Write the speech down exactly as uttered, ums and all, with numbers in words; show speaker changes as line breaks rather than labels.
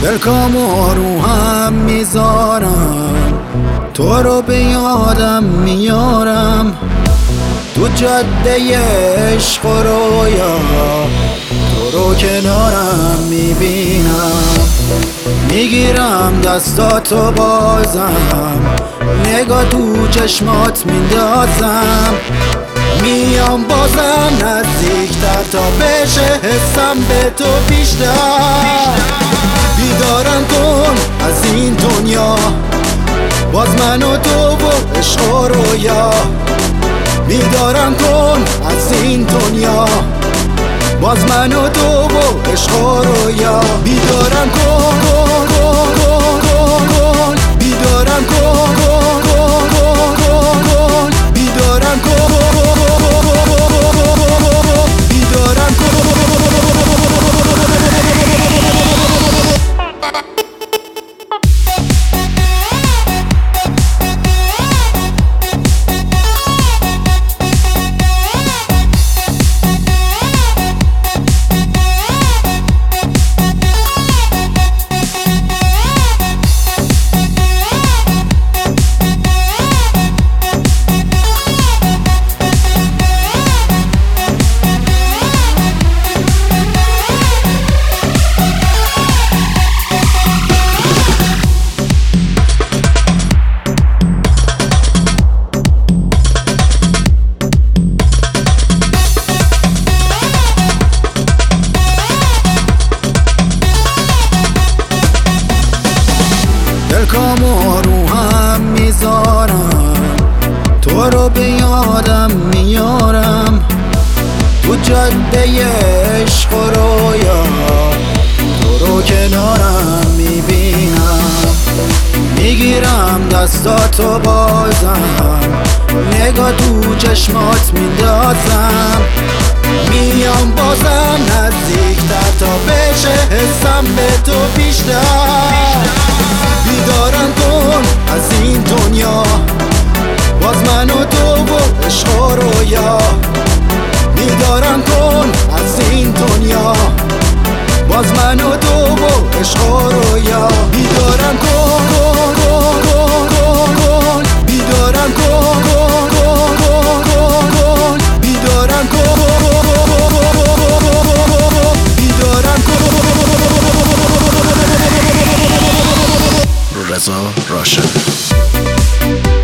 دلکامو رو هم میذارم، تو رو به یادم میارم، تو جاده عشق و رویا تو رو کنارم میبینم. میگیرم دستاتو بازم، نگاه تو چشمات میندازم، میام بازم نزدیکتر تا بشه حسم به تو بیشتر. بیدارم کن از این دنیا، باز من و تو و عشق و رویا. بیدارم کن از این دنیا، باز من و تو و عشق و رویا. بیدارم کن کن کن کن کن، بیدارم کن کن کن کن کن، بیدارم کن بیدارم کن. دلکامو رو هم میذارم، تو رو به یادم میارم، تو جاده عشق و رویا تو رو کنارم میبینم. میگیرم دستاتو بازم، نگاه تو چشمات میندازم، میام بازم نزدیکتر تا بشه حسم به تو بیشتر. بیدارم کن از این دنیا، باز من و تو و عشق و رویا. بیدارم کن از این دنیا، باز من و تو و عشق و رویا. بیدارم کن کن کن کن کن، بیدارم کن کن کن کن کن، بیدارم کن بیدارم کن. رضا راشد.